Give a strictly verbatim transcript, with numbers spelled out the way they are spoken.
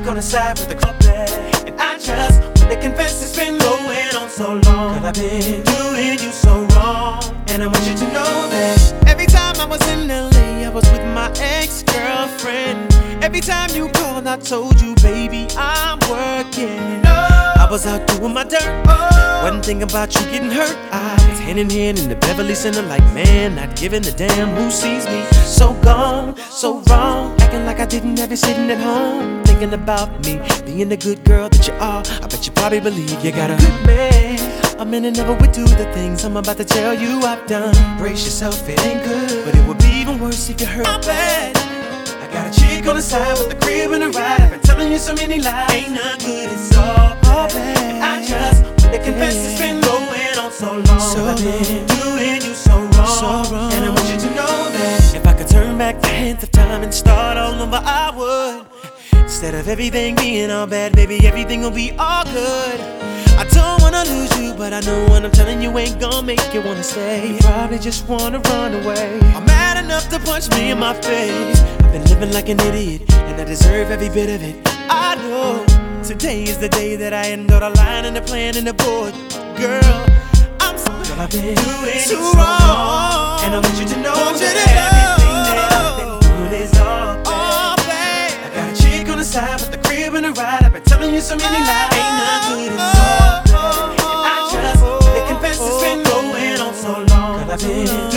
chick on the side with the club bag. And I just wanna confess it's been going on so long. Cause I've been doing you so wrong. And I want you to know that every time I was in L A, I was with my ex-girlfriend. Every time you called, I told you, baby, I'm working. I was out doing my dirt. Wasn't thinking about you getting hurt. I was hand in hand in the Beverly Center like, man, not giving a damn who sees me. So gone, so wrong, acting like I didn't have you sitting at home, thinking about me, being the good girl that you are. I bet you probably believe you got a good man. A man that never would do the things I'm about to tell you I've done. Brace yourself, it ain't good, but it would be even worse if you hurt bad. I got a chick on the side with the crib and a ride. I've been telling you so many lies, ain't not good, it's all bad. And I just wanna confess it's been going on so long. So I've been doing you so wrong. so wrong. And I want you to know that if I could turn back the hands of time and start all over, I would. Instead of everything being all bad, maybe everything will be all good. I don't wanna lose you, but I know what I'm telling you ain't gonna make you wanna stay. You probably just wanna run away. I'm mad enough to punch me in my face. I've been living like an idiot, and I deserve every bit of it. I know today is the day that I end all the line and the plan and the board. Girl, I'm so Girl, I've been doing too wrong. And I want you to know want that you everything that I've been doing is all bad. all bad. I got a chick on the side with the crib and a ride. I've been telling you so many lies, ain't not good, it's all bad. And I just wanna confess it's been going on so long. Cause I've been